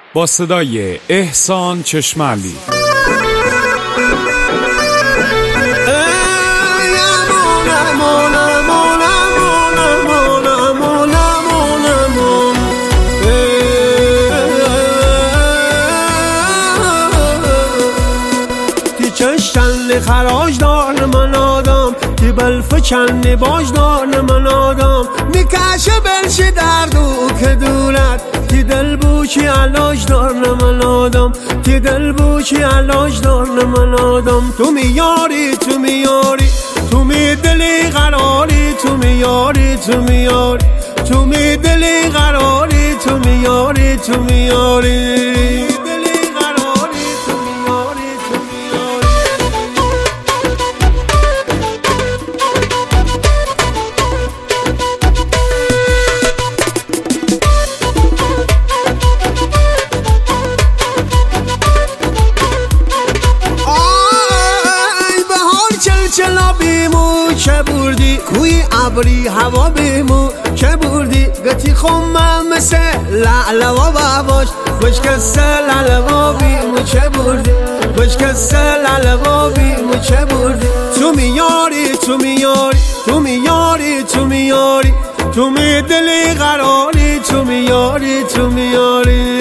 با صدای احسان چشمعلی. چشتن خراج دار من آدم که بلفچن باش دار من آدم میکشه بلش دردو که دولت که دل بوچی علاج دار من آدم که دل بوچی علاج دار من آدم تو میاری تو میاری تو می دلی قراری تو میاری تو میاری تو می دلی قراری تو میاری تو میاری چلا بیمو چه بردی کوی ابری هوا بیمو چه بردی گتی خمم مثل لعلوا باباش بش کس لعلوا بیمو چه بردی بش کس لعلوا بیمو چه بردی تو میاری تو میاری تو میاری تو میاری تو می دلی قراری تو میاری تو میاری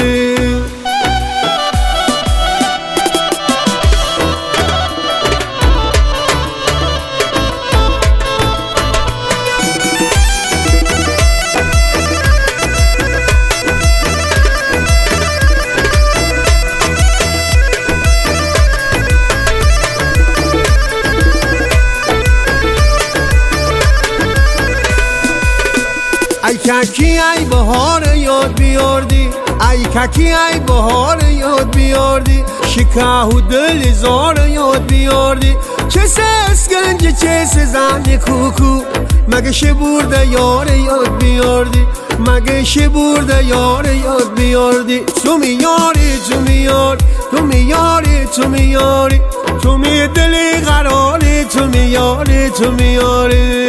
ای ککی ای بهار یاد بیاردی ای ککی ای بهار یاد بیاردی شکاهو دل زار یاد بیاردی چه سس گنج چه زن کوکو مگه شبورده یار یاد بیاردی مگه شبورده یار یاد بیاردی تو میاری تو میاری تو میاری تو میاری تو می دلی قراری تو میاری تو میاری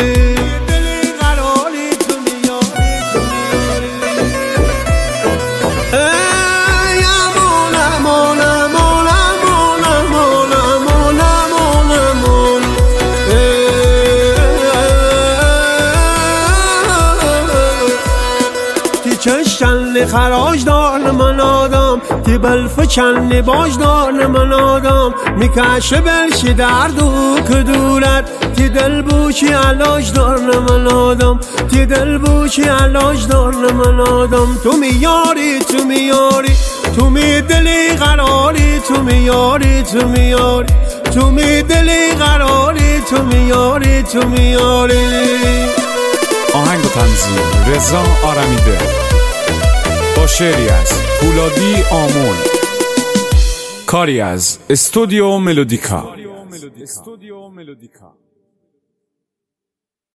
چشتن خراج دار من آدم که بلفچن باش دار من آدم میکشه بلش دردو که دولت که دل بوچی علاج دار من آدم که دل بوچی علاج دار من آدم تو میاری تو میاری تو می دلی قراری تو میاری تو میاری تو می دلی قراری تو میاری تو میاری. آهنگ و تنظیم رضا آرمیده با شعری از پولادی آمل، کاری از استودیو ملودیکا.